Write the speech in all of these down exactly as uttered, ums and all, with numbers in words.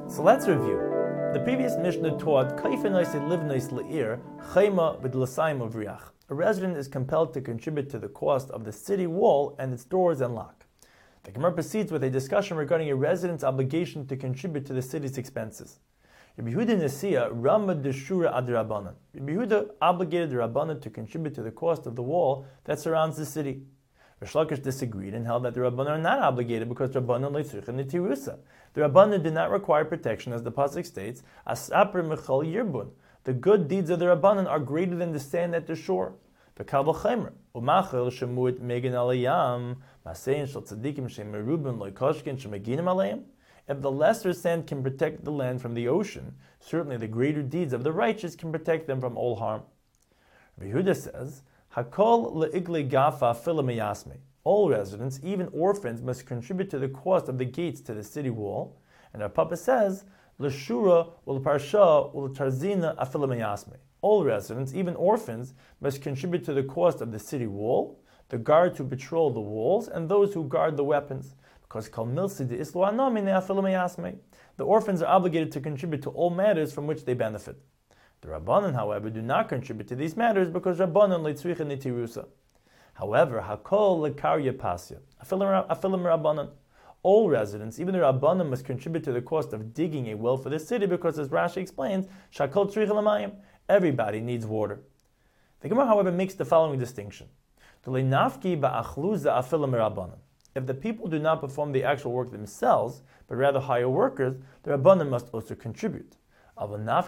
So let's review. The previous Mishnah taught Kaifenois livnois le'ir chayma v'dlasayim uvriach. A resident is compelled to contribute to the cost of the city wall and its doors and lock. The Gemara proceeds with a discussion regarding a resident's obligation to contribute to the city's expenses. Rabbi Yehuda Nesiya Rama Deshura Ad Rabbanan. Rabbi Yehuda obligated the Rabbanan to contribute to the cost of the wall that surrounds the city. Rish Lakish disagreed and held that the Rabbanan are not obligated because Rabbanan leitzricha netirusa. The Rabbanan did not require protection, as the pasuk states, Asaper Michal Yirbun. The good deeds of the Rabbanan are greater than the sand at the shore. The Kabel Chaimer Umachel Shemuit Megan Alayam Masein Shal Tzadikim Shemerubin Loikoshkin Shemeginim Alayam. If the lesser sand can protect the land from the ocean, certainly the greater deeds of the righteous can protect them from all harm. Rabbi Yehuda says, Hakol le'igli gafa filamiyasme. All residents, even orphans, must contribute to the cost of the gates to the city wall. And our Papa says, L'shura u'l'parsha u'l'tarzina afilamiyasme. All residents, even orphans, must contribute to the cost of the city wall, the guards who patrol the walls, and those who guard the weapons. Because kol milsi de islu anami ne'afilamiyasme. The orphans are obligated to contribute to all matters from which they benefit. The Rabbanan, however, do not contribute to these matters because Rabbanan leitzricha netirusa. However, hakol lekarya pasya, afilim Rabbanan. All residents, even the Rabbanan, must contribute to the cost of digging a well for the city because, as Rashi explains, shakol tzricha l'mayim, everybody needs water. The Gemara, however, makes the following distinction: Nafki ba'achluza afilim Rabbanan. If the people do not perform the actual work themselves, but rather hire workers, the Rabbanan must also contribute. But if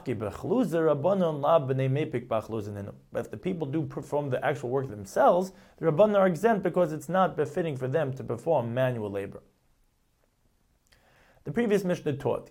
the people do perform the actual work themselves, the Rabbanan are exempt because it's not befitting for them to perform manual labor. The previous Mishnah taught,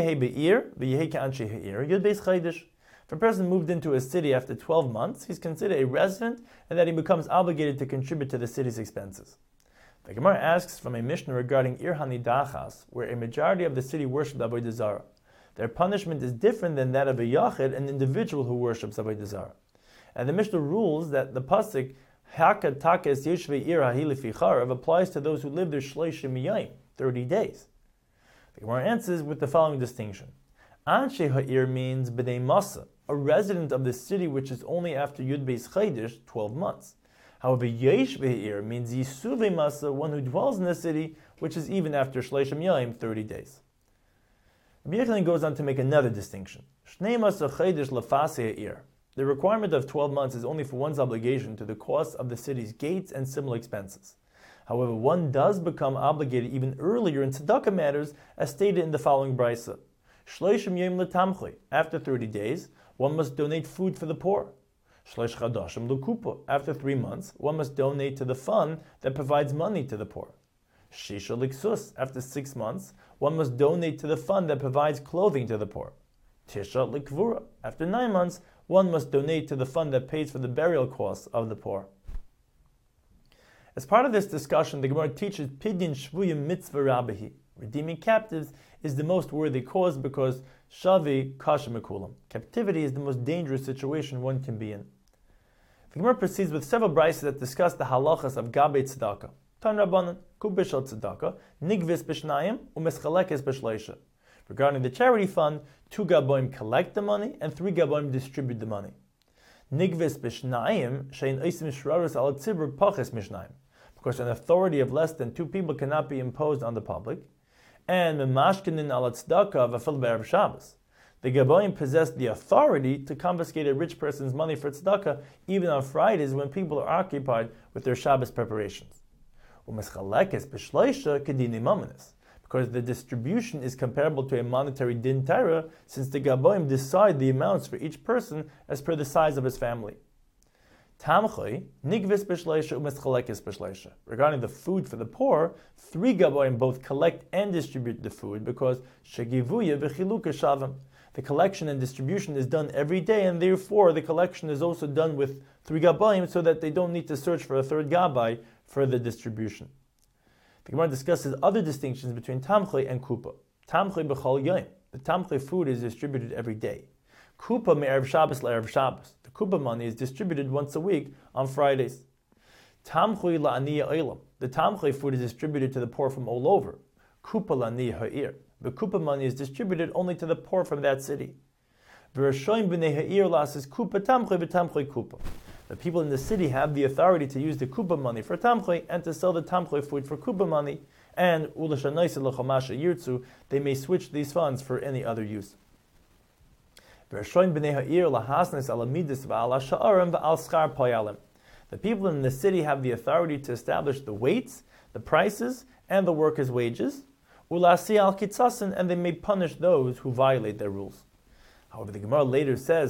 if a person moved into a city after twelve months, he's considered a resident and that he becomes obligated to contribute to the city's expenses. The Gemara asks from a Mishnah regarding Ir Hanidachas, where a majority of the city worshipped Avodah Zarah. Their punishment is different than that of a Yachid, an individual who worships Avodah Zarah. And the Mishnah rules that the pasuk Haka Takes Yeshvei Ir Hahilifi Charav applies to those who live there Shleishim Yayim, thirty days. The Gemara answers with the following distinction. Anshe Ha'ir means B'nei Masa, a resident of the city which is only after Yud Beis Chaydish, twelve months. However, Yesh V'Ha'ir means Yisuvei Masa, one who dwells in the city, which is even after Shleishim Yayim, thirty days. Rabbi Yochanan goes on to make another distinction. The requirement of twelve months is only for one's obligation to the cost of the city's gates and similar expenses. However, one does become obligated even earlier in tzedakah matters, as stated in the following brisa. After thirty days, one must donate food for the poor. After three months, one must donate to the fund that provides money to the poor. Shisha liksus, after six months, one must donate to the fund that provides clothing to the poor. Tisha likvura, after nine months, one must donate to the fund that pays for the burial costs of the poor. As part of this discussion, the Gemara teaches Pidyin Shvuyim Mitzvah Rabbahi. Redeeming captives is the most worthy cause because Shavi Kasha Mekulam. Captivity is the most dangerous situation one can be in. The Gemara proceeds with several brises that discuss the halachas of Gabei Tzedakah. Tan Rabbanan, Kubishal Tzedakah, Nigvis Bishnayim, Umeschalekes Bishleisha. Regarding the charity fund, two Gaboim collect the money and three Gaboim distribute the money. Nigvis Bishnayim, Shein Eisim Shraris al Tzibur Paches Mishnayim. Because an authority of less than two people cannot be imposed on the public. And Memashkinin al Tzedakah Vafil Be'erev Shabbos. The Gaboim possess the authority to confiscate a rich person's money for tzedakah even on Fridays when people are occupied with their Shabbos preparations. Because the distribution is comparable to a monetary din Torah, since the Gaboim decide the amounts for each person as per the size of his family. Regarding the food for the poor, three Gaboim both collect and distribute the food because the collection and distribution is done every day, and therefore the collection is also done with three Gaboim so that they don't need to search for a third Gabai for the distribution. The Gemara discusses other distinctions between Tamchay and Kupa. Tamchay b'chol yom. The Tamchay food is distributed every day. Kupa me'erev Shabbos la'erev Shabbos. The Kupa money is distributed once a week on Fridays. Tamchay la'aniya olam. The Tamchay food is distributed to the poor from all over. Kupa la'aniya ha'ir. The kupa money is distributed only to the poor from that city. The people in the city have the authority to use the kupa money for tamchay and to sell the tamchay food for kupa money, and they may switch these funds for any other use. The people in the city have the authority to establish the weights, the prices, and the workers' wages, and they may punish those who violate their rules. However, the Gemara later says,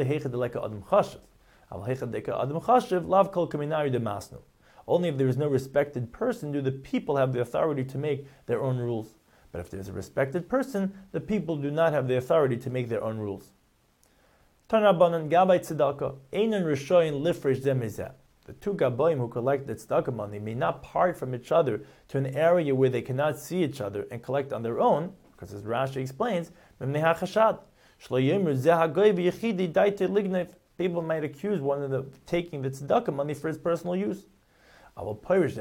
only if there is no respected person do the people have the authority to make their own rules. But if there is a respected person, the people do not have the authority to make their own rules. The two gabayim who collect the tzedakah money may not part from each other to an area where they cannot see each other and collect on their own, because as Rashi explains, people might accuse one of them of taking the tzedakah money for his personal use. However,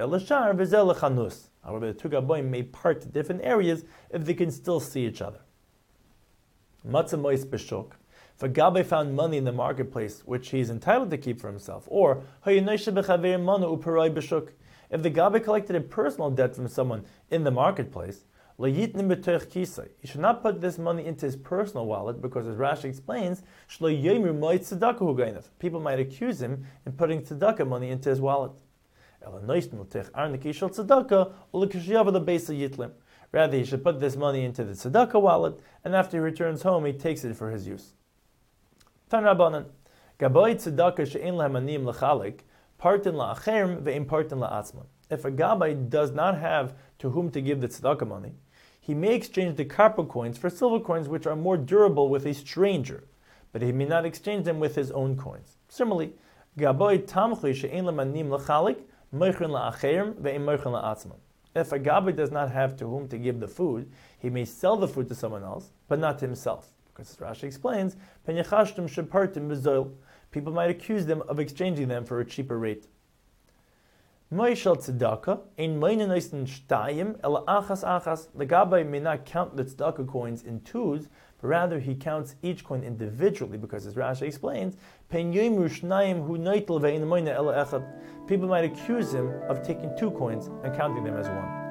the two gabayim may part to different areas if they can still see each other. If a gabbai found money in the marketplace which he is entitled to keep for himself, or if the gabbai collected a personal debt from someone in the marketplace, he should not put this money into his personal wallet, because as Rashi explains, people might accuse him in putting tzedakah money into his wallet. Rather, he should put this money into the tzedakah wallet, and after he returns home, he takes it for his use. Tan Rabbanan, Gabbai tzedakah she'en lahem aniyim l'chalik, partin la'acherim ve'im partin la'atzman. If a gabbai does not have to whom to give the tzedakah money, he may exchange the copper coins for silver coins which are more durable with a stranger, but he may not exchange them with his own coins. Similarly, Gabbai tamchay she'en lahem aniyim l'chalik, moichin la'acherim ve'im moichin la'atzman. If a gabbai does not have to whom to give the food, he may sell the food to someone else, but not to himself. Because as Rashi explains, people might accuse them of exchanging them for a cheaper rate. The gabbai may not count the tzedakah coins in twos, but rather he counts each coin individually, because as Rashi explains, people might accuse him of taking two coins and counting them as one.